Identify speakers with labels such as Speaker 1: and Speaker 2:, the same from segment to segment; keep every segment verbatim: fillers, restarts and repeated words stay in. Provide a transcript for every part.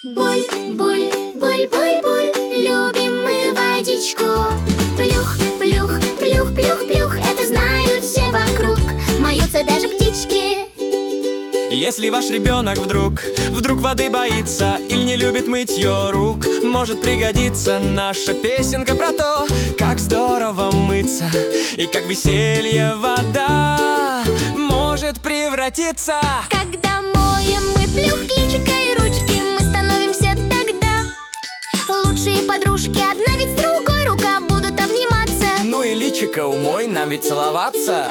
Speaker 1: Буль, буль, буль, буль, буль, любим мы водичку. Плюх, плюх, плюх, плюх, плюх, это знают все вокруг, моются даже птички.
Speaker 2: Если ваш ребенок вдруг, вдруг воды боится или не любит мытье рук, может пригодиться наша песенка про то, как здорово мыться и как веселье вода может превратиться.
Speaker 1: Когда моем мы плюх, личико и ручки, мы становимся тогда лучшие подружки. Одна ведь с другой рука будут обниматься.
Speaker 2: Ну и личико умой, нам ведь целоваться.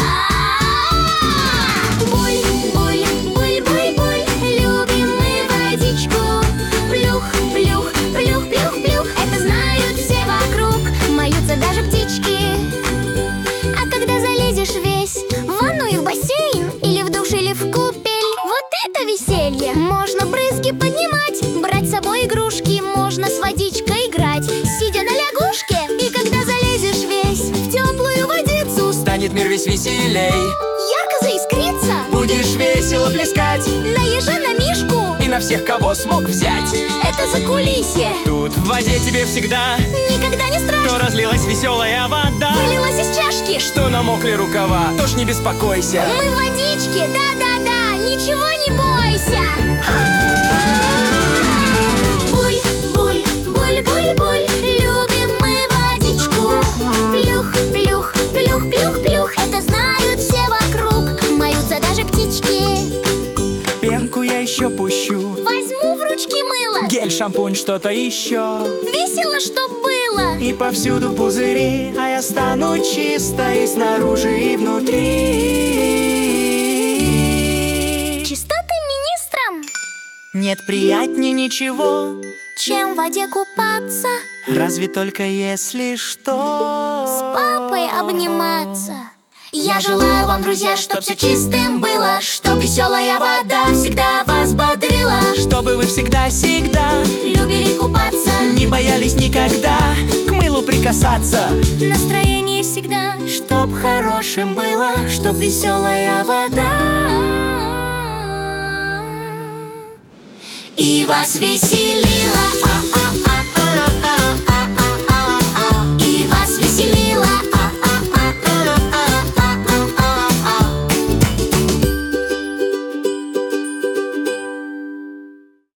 Speaker 1: Даже птички. А когда залезешь весь в ванну и в бассейн, или в душ, или в купель, вот это веселье! Можно брызги поднимать, брать с собой игрушки, можно с водичкой играть, сидя на лягушке. И когда залезешь весь в теплую водицу,
Speaker 2: станет мир весь веселей,
Speaker 1: ярко заискрится,
Speaker 2: будешь весело плескать
Speaker 1: на ежа, на мишку
Speaker 2: и на всех, кого смог взять.
Speaker 1: Это закулисье.
Speaker 2: Тут в воде тебе всегда
Speaker 1: никогда не страшно.
Speaker 2: Что разлилась веселая вода,
Speaker 1: вылилась из чашки,
Speaker 2: что намокли рукава, тоже не беспокойся.
Speaker 1: Мы в водичке, да-да-да, ничего не бойся. Буль, буль, буль, буль, буль, любим мы водичку. Плюх, плюх, плюх, плюх, плюх, это знают все вокруг, моются даже птички.
Speaker 2: Пенку я еще пущу,
Speaker 1: возьму в ручки мыло,
Speaker 2: гель, шампунь, что-то еще.
Speaker 1: Весело, чтоб было.
Speaker 2: И повсюду пузыри, а я стану чистой снаружи и внутри.
Speaker 1: Чистоты министром
Speaker 2: нет приятнее ничего,
Speaker 1: чем в воде купаться,
Speaker 2: разве только если что
Speaker 1: с папой обниматься. Я желаю вам, друзья, чтоб все чистым было, чтоб веселая вода всегда вас бодрила,
Speaker 2: чтобы вы всегда-всегда
Speaker 1: любили купаться,
Speaker 2: не боялись никогда к мылу прикасаться.
Speaker 1: Настроение всегда,
Speaker 2: чтоб хорошим было, чтоб веселая вода
Speaker 1: и вас веселила.